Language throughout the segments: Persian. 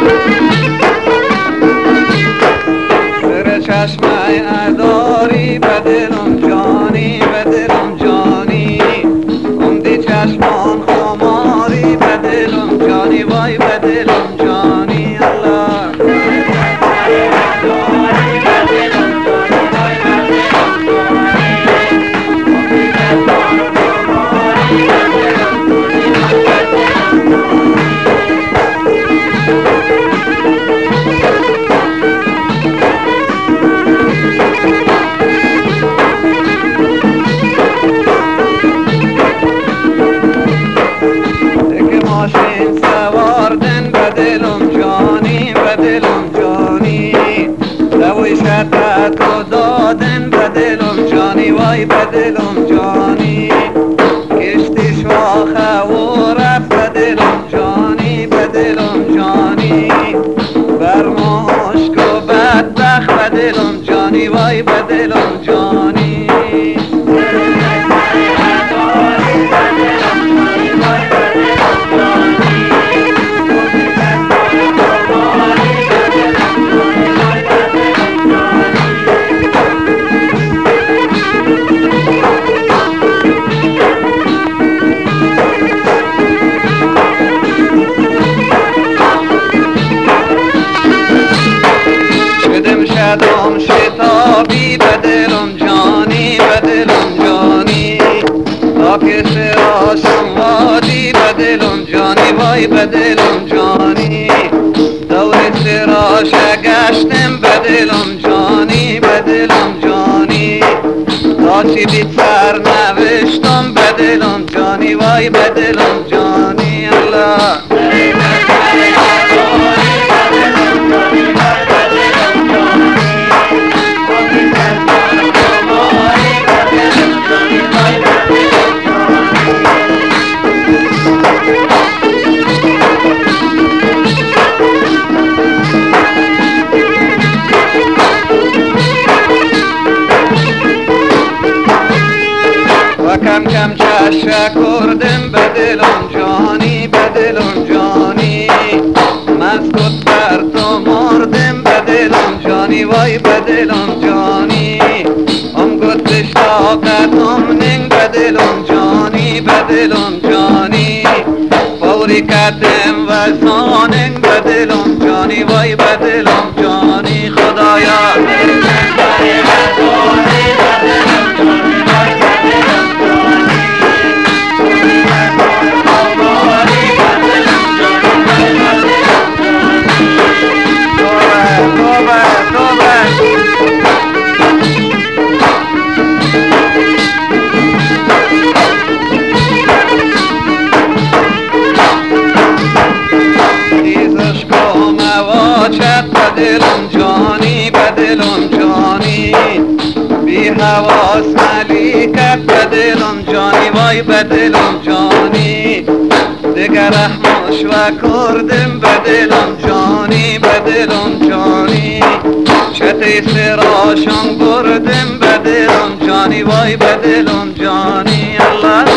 زیر چشمه اداری به دلم جانی به دلم جانی عمدی چشمان خماری به دلم جانی وای به دلم جانی الله ماشین سواردن به دلم جانی به دلم جانی دوی شتت و دادن به دلم جانی وای به دلم جانی کشتی شاخه و رفت به دلم جانی به دلم جانی بر مشک و بدبخت به دلم جانی وای به دلم جانی شدم شتابی به دلم جانی به دلم جانی تا که سراشم وادی به دلم جانی وای به دلم جانی دور سراش گشتم به دلم جانی به دلم جانی تا چی بی سر نوشتم به دلم جانی وای به دلم جانی الله کم کم چشم کردم به دلم جانی به دلم جانی مسکوت بر تو مردم به دلم جانی وای به دلم جانی هم گفتش طاقتم ننگ به دلم جانی به دلم جانی فوری کتم و زاننگ به دلم جانی وای به دلم جانی خدایا به دلم جانی به دلم جانی بی حواس ملیکت به دلم جانی وای به دلم جانی دگر رحمش و کردم به دلم جانی به دلم جانی چتی سراشم بردم به دلم جانی وای به دلم جانی الله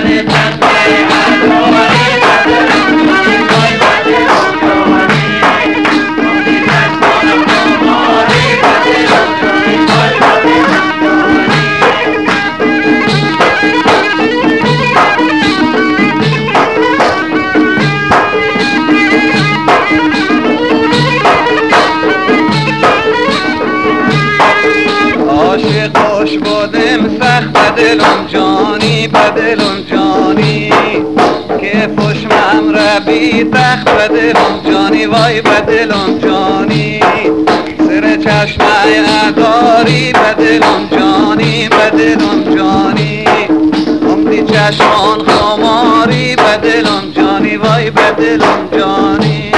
عاشقش بودم سخت به دلم جانی به دلم جانی که پشمم ربی تخت به دلم جانی وای به دلم جانی سر چشمه اداری به دلم جانی به دلم جانی عمدی چشمان خماری به دلم جانی وای به دلم جانی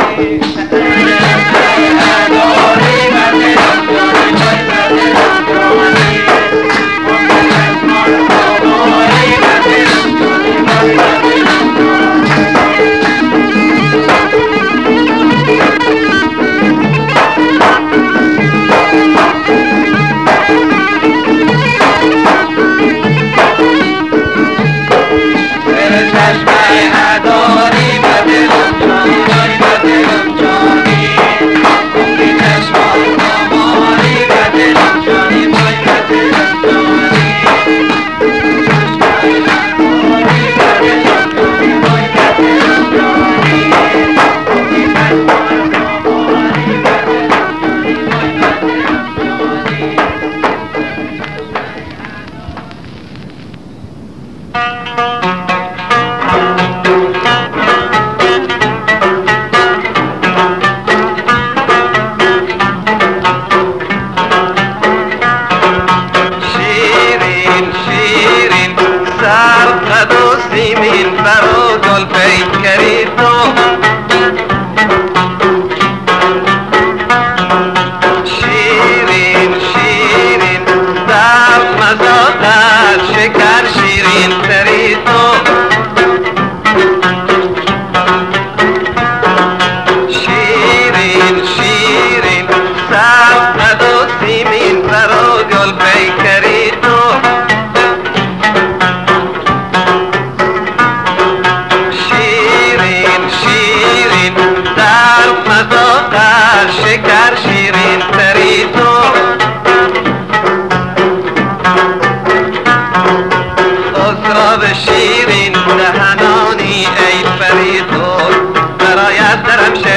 چشمه اداری به دلم جانی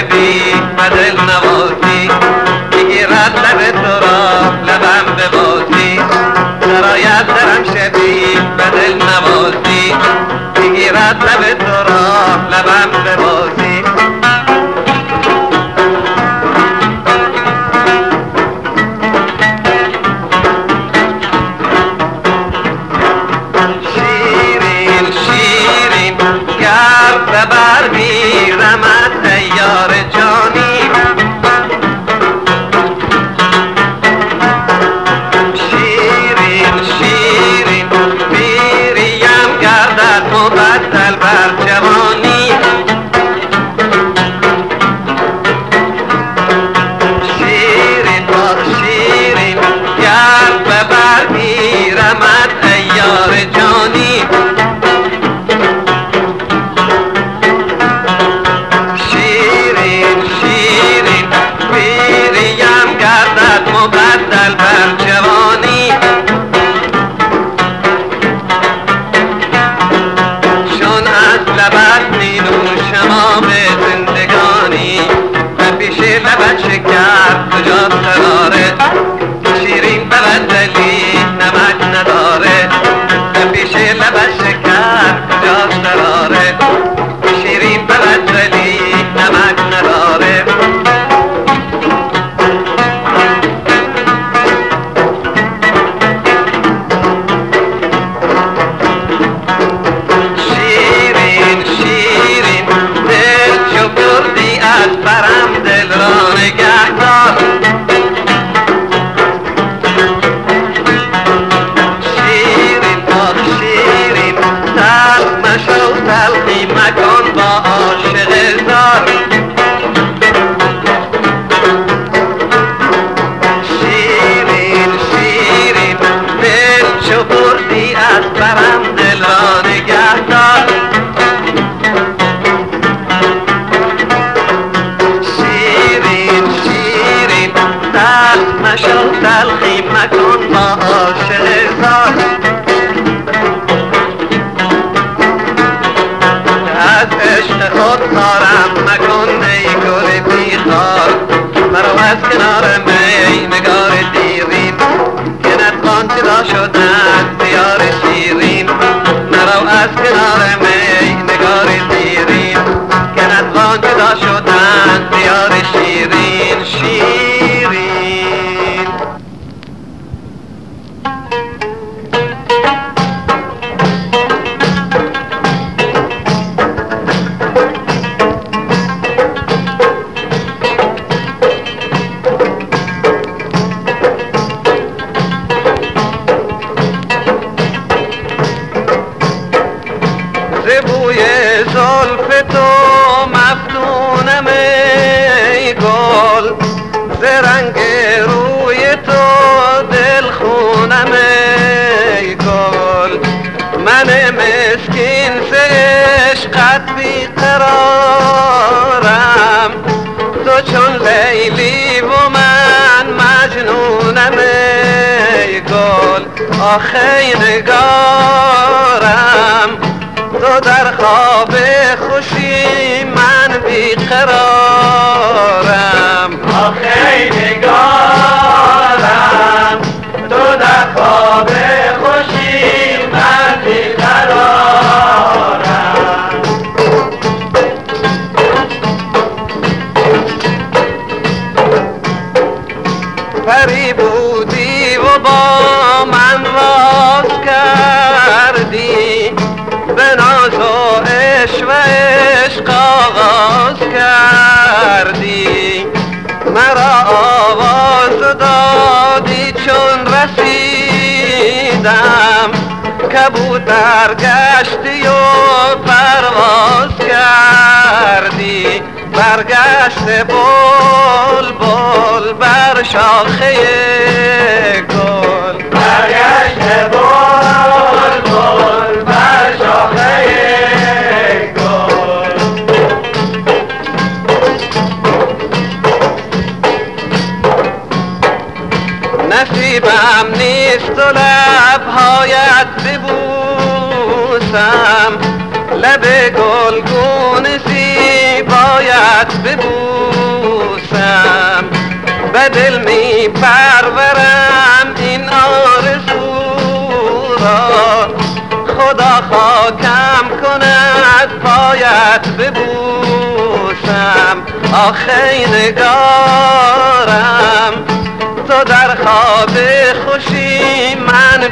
شبیه به دل نوازی میگیرد لب تو را لبم ببازی سرایت درم شبیه به دل نوازی میگیرد لب تو را لبم ببازی شیرین شیرین گر ببر میرمت ای یار جانی شیرین شیرین پیریم گردد مبدل بر جوانی شیرین با شیرین گر ببر میرمت ای یار جانی شیرین شیرین پیریم گردد مبدل بر جوانی چون از لبت می نوشم آب زندگانی و پیش لبت شکر کجا قراره شیرین به بدلی نمک نداره و پیش لبت شکر کجا قراره شیرین به بدلی نمک نداره شیرین شیرین دل چو بردی از برم دل را نگه دار شیرین با شیرین تلخ مشو تلخی مکن با عاشق زار شیرین شیرین دل چو بردی از برم دل را نگه دار شیرین شیرین تلخ مشو تلخی مکن با عاشق زار از عشق خود خارم مکن ای گل بیخار مرا از کنار می نگار دیرین که نتوان جدا شدن دیار شیرین مرا از کنار می نگار دیرین که نتوان جدا شدن دیار شیرین شیرین بوی زلف تو مفتونم ای گل ز رنگ روی تو دل خونم ای گل من مسکین ز عشقت بیقرارم تو چون لیلی و من مجنونم ای گل آخه نگارم تو در خواب خوشی من بیقرارم آخه نگارم تو در خواب خوشی من بیقرارم پری بودی و با من راز کردی به ناز و عشق آغاز کردی مرا آواز دادی چون رسیدم کبوتر گشتی و پرواز کردی برگشت بلبل بر شاخه گل برگشت بلبل بر شاخه گل نصیبم نیست و لبهایت ببوسم لب گلگون زیبایت ببوسم به دل می پرورم این آرزو را، خدا خاکم کند پایت ببوسم. آخی نگارم تو در خواب خوشی من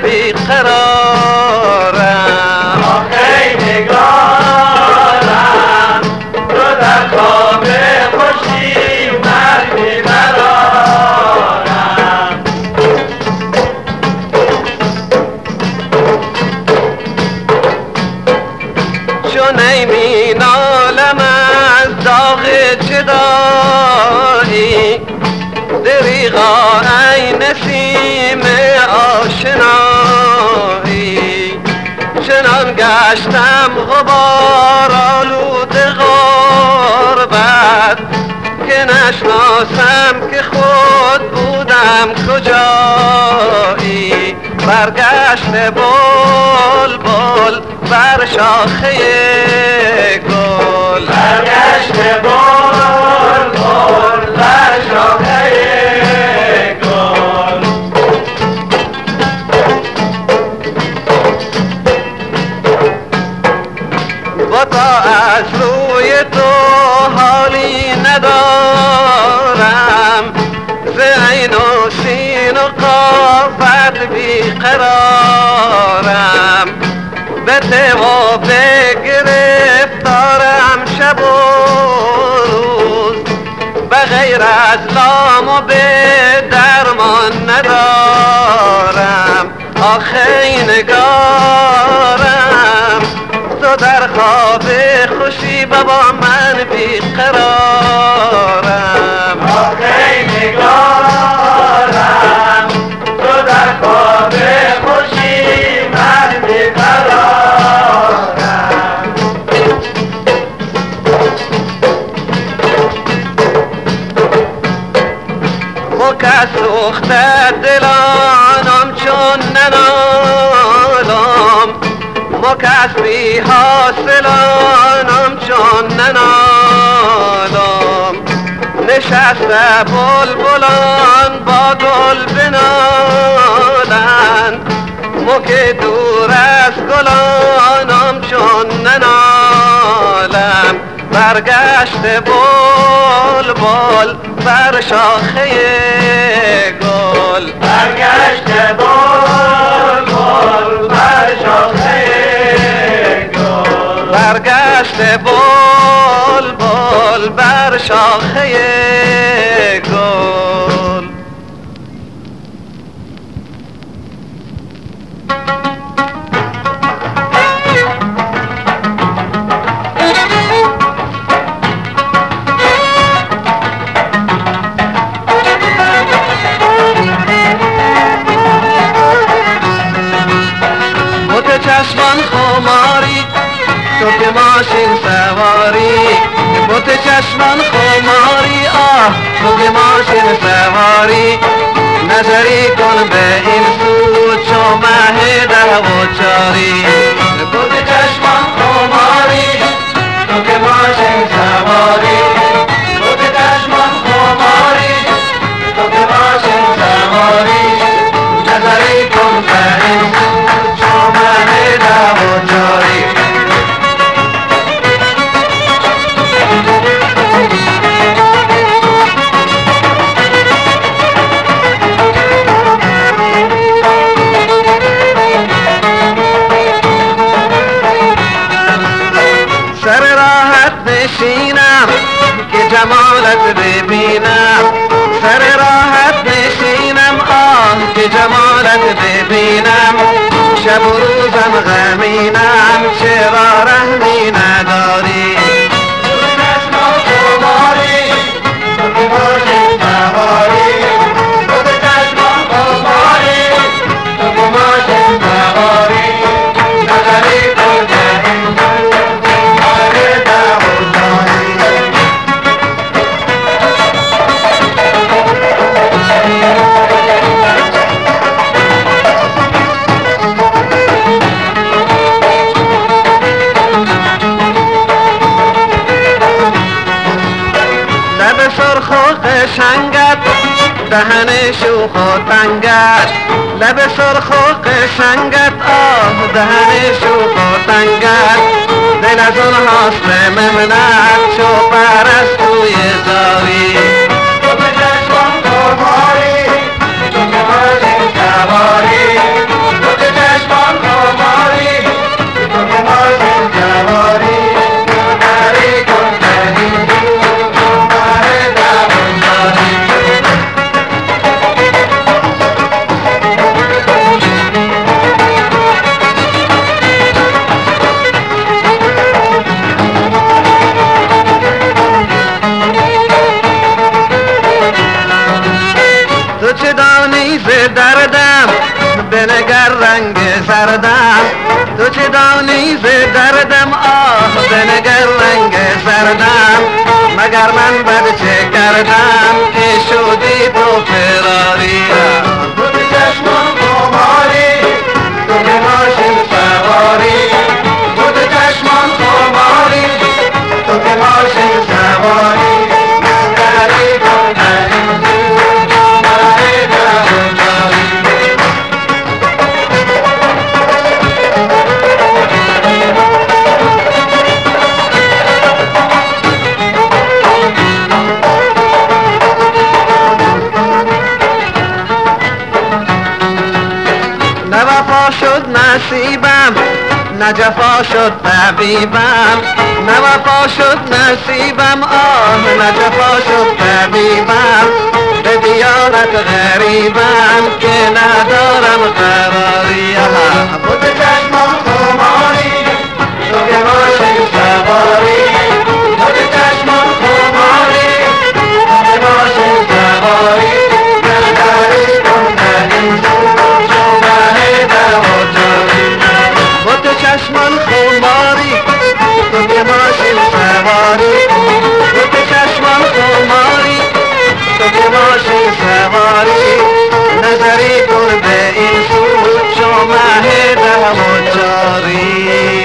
بیقرارم. آخی نگارم تو در خواب خوشی من بیقرارم. چون می نالم از داغ جدایی، دریغا ای نسیم آشنایی. چنان گشتم غبار آلود غربت که نشناسم که خود بودم کجایی. برگشته بلبل بر شاخه گل، برگشته بلبل بر شاخه گل. بتا از روی تو حالی ندارم، ز عین و سین و قافت بیقرارم. به ته و به گرفتارم شب و روز، به غیر از لام و به درمان ندارم. آخی نگارم تو در خواب خوشی بابا من بیقرارم. آخی نگارم تو در خواب خوشی من بیقرارم. مکه سوخته دلانم چون ننالم، مکس بی حاصلانم چون ننالم. نشسته بلبلان با گل بنالند، مکه دور از گلانم چون ننالم. برگشته بلبل بر شاخه گل، برگشته بلبل بر شاخه گل. برگشته بلبل بر شاخه گل. چشمان خماری تو که ماشین سواری، بوت چشمان خماری آه تو که ماشین سواری. نظری کن به این سو چو مه ده و چاری. بوت چشمان خماری تو که ماشین سواری، بوت چشمان خماری تو که ماشین سواری. نظری کن به این سو چو مه ده و چاری. سر راحت نشینم که جمالت ببینم، سر راحت نشینم آه که جمالت ببینم. شب و روزم غمینم چرا رحمی نداری. لب سرخ و قشنگت دهن شوخ و تنگت لب سرخ و قشنگت دهن شوخ و تنگت دل از اون حسن ممنت شو پرستوی زاری تو به چشمان خماری تو که ماشین سواری تو به چشمان خماری تو که ماشین سواری نری کن دلی تو مره دوانساری تو چه دانی ز دردم بنگر رنگ زردم تو چه دانی ز دردم بنگر رنگ زردم مگر من بد چه کردم که شدی تو فراری تو به چشمان خماری تو که ماشین سواری تو به چشمان خماری تو که ماشین سواری نری کن دلی تو مره دوانساری نه وفا شد نصیبم نه جفا شد طبیبم نه وفا شد نصیبم نه جفا شد طبیبم به دیانت غریبم که ندارم قراری تو به چشمان خماری تو که ماشین سواری تو به چشمان خماری تو که ماشین سواری نری کن دلی تو مره دوانساری با تو چشمان خماری تو که ماشین سواری با تو چشمان خماری تو که ماشین سواری نظری کن به این سو چو مه دهم و جاری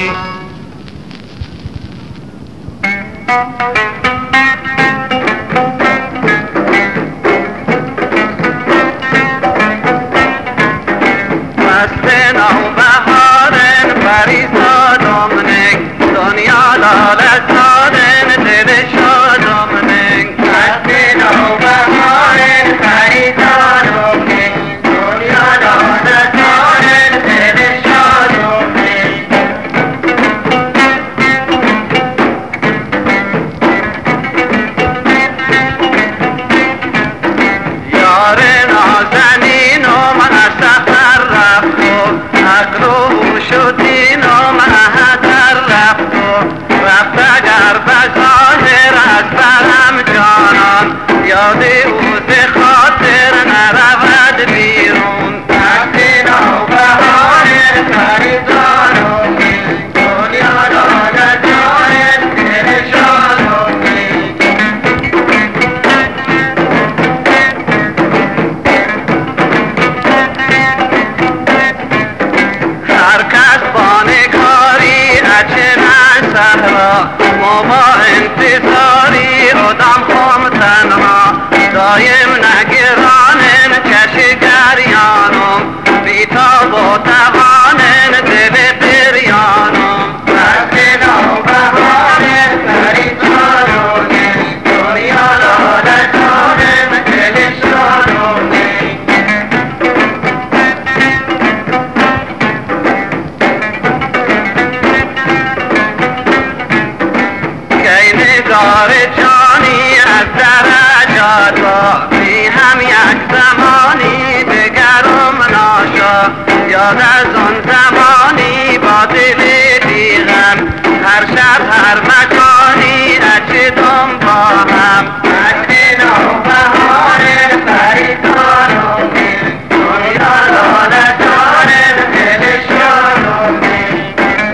مست نوبهارن فریسادم نگ دنیا لالت دادن دل شادم نگ مست نوبهارن خریدارم نگ دنیا دادت دارن دل شادم نگ یار نازنینم از سفر رفت و عقل و هوش و دینم هدر رفت و رفت اگر به ظاهر از برم جانان یاد او ز خاطر نرود بیرون مست نوبهارن خریدارم نگ دنیا دادت دارن دل شادم نگ هر کس با نگاری اچنان صحرا ما با انتظاری ادم خم تنها دایم نگرانن چش گریانم بیتاب و توانن دل بریانم مست نوبهارن خریدارم نگ دنیا دادت دارن دل شادم نگ کی نگار جانی از درجات بی هم یک زمانی دگرم ناشا یاد از آن زمانی با دل بیغم هر شب هر مکانی اچدم با هم مست نوبهارن خریدارم نگ دنیا دادت دارن دل شادم نگ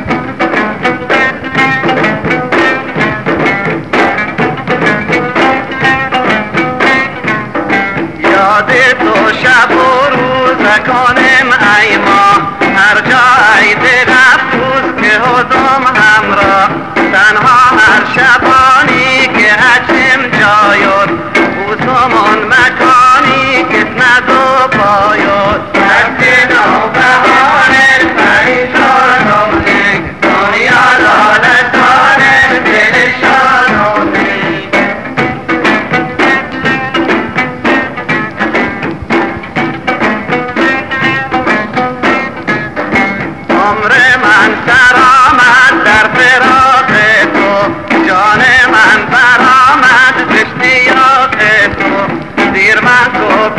یاد تو شب و روز کنم ای ما هر جای دل افروز که هدم همراه تنها هر شبانی که هچم جای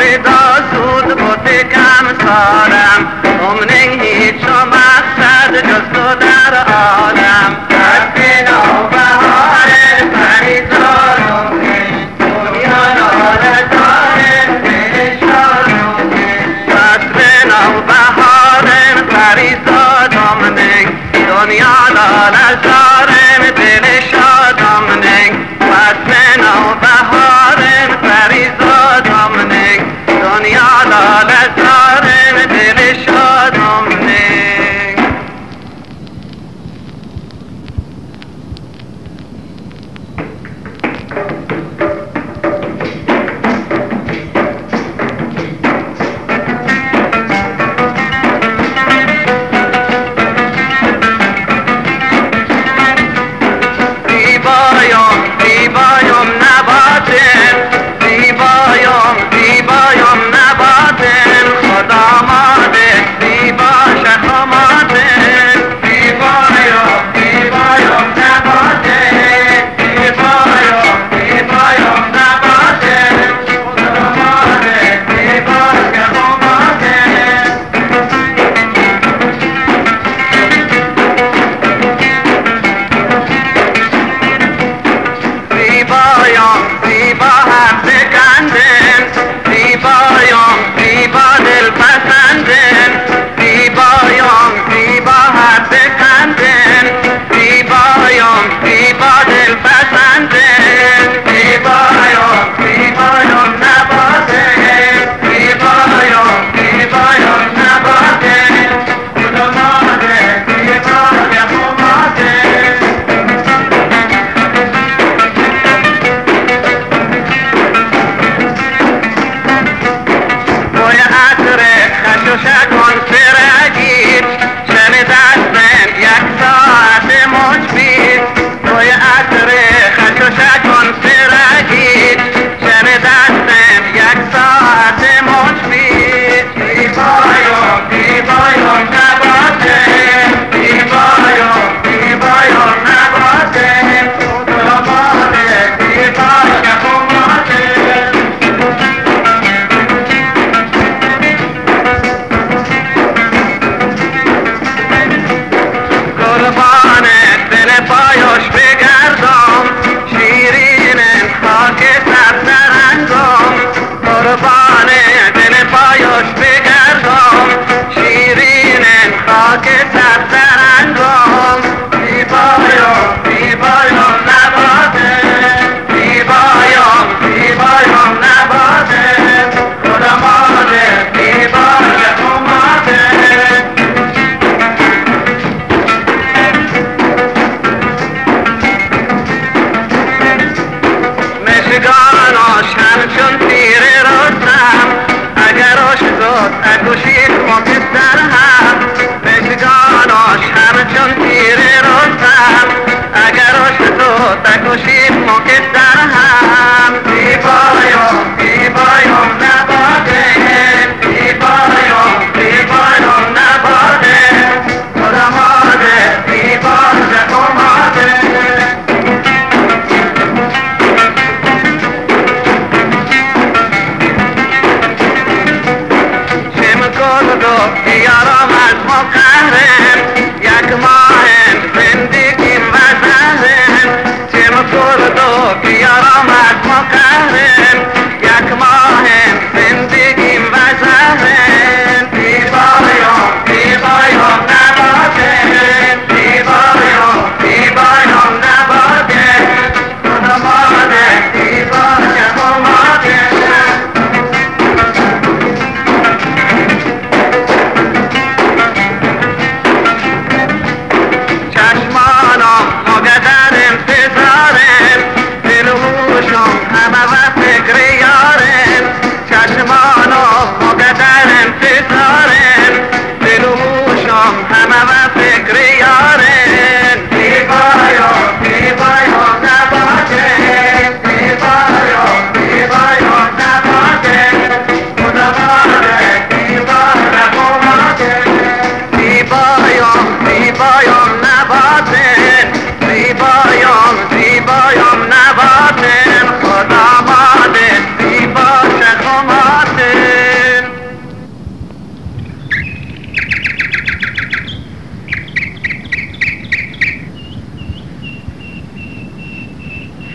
پیدا سود بود کم سالم امنه هیچ و مقصد جز تو در عالم فصل نوبهار فریزاد دنیا لاله زار دل شادونه فصل نوبهار فریزاد دنیا لاله زار دل شادونه فصل نوبهار فریزاد دنیا لاله زار دل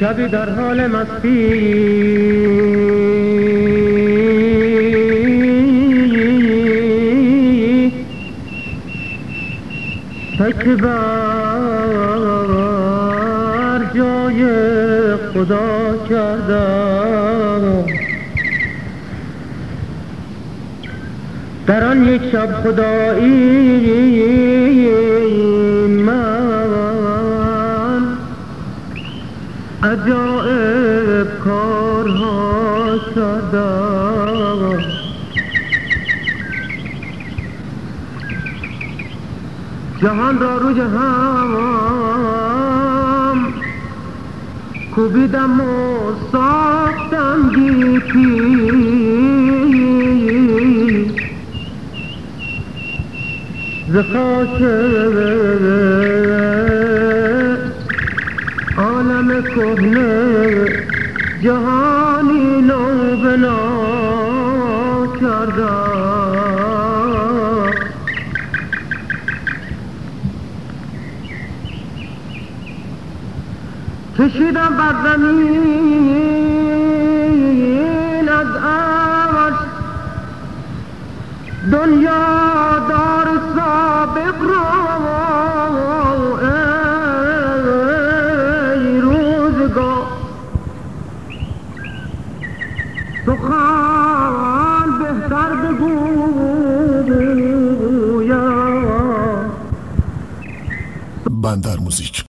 شبی در حال مستی تکیه بر جای خدا کردم. در آن یک شب خدایی من عجایب کارها کردم. جهان را رو جهان کوبیدم و ساختم گیتی، ز خاک عالم کهنه جهانی نو بنا کردم. کشیدم بر زمین از عوض دنیا دار سابق را، ای روزگار سخن بهتر بگویم. بندر موزیک